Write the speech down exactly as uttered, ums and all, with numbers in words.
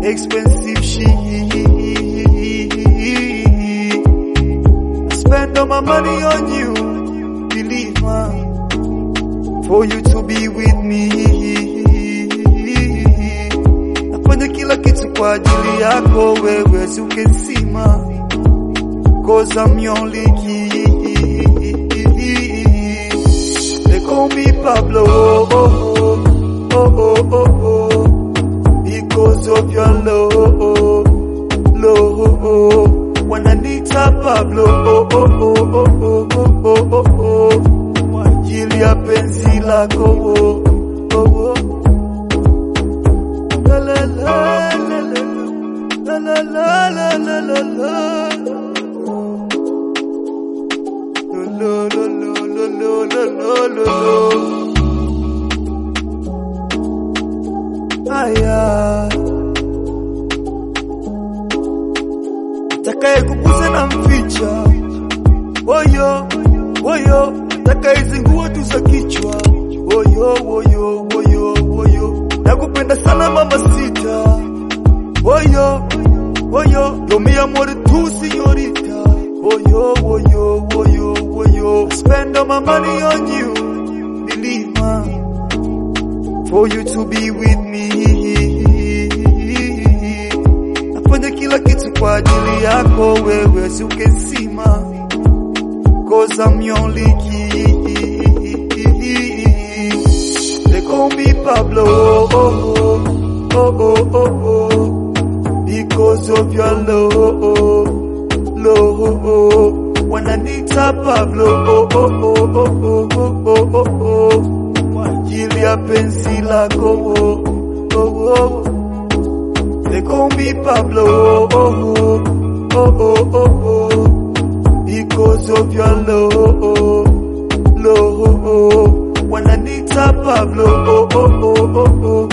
expensive shit. I spend all my money on you, believe me, for you to be with me. Nafanya kila kitu kwa ajili yako wewe, as you can see ma, cause I'm your only key. They call me Pablo, oh, oh, oh, oh, oh, oh, because of your love, love. When I need a Pablo, oh, oh, oh, oh, oh, oh, oh, oh, oh, kwa ajili ya penzi lako, oh, oh, oh. La la la la la la la la la la la. Lo lo lo lo lo lo lo lo. Aya, takaye kukuza na mficha, woyo woyo, takaye zingua tu za kichwa, woyo woyo woyo woyo, nakupenda sana mama sita, woyo woyo, yo mi amor tu señorita, woyo woyo woyo woyo. Spend all my money on you, believe me, for you to be with me. Nafanya kila kitu kwa ajili yako wewe, as you can see ma, cause I'm your only key. They call me Pablo, oh, oh, oh, oh, oh, oh, because of your love, love. When I need a Pablo, oh, oh, oh, oh, oh, oh, oh, oh, kwa ajili ya penzi lako, oh, oh, oh. They call me Pablo, oh, oh, oh, oh, oh, oh, because of your love, love. When I need a Pablo, oh, oh, oh, oh, oh.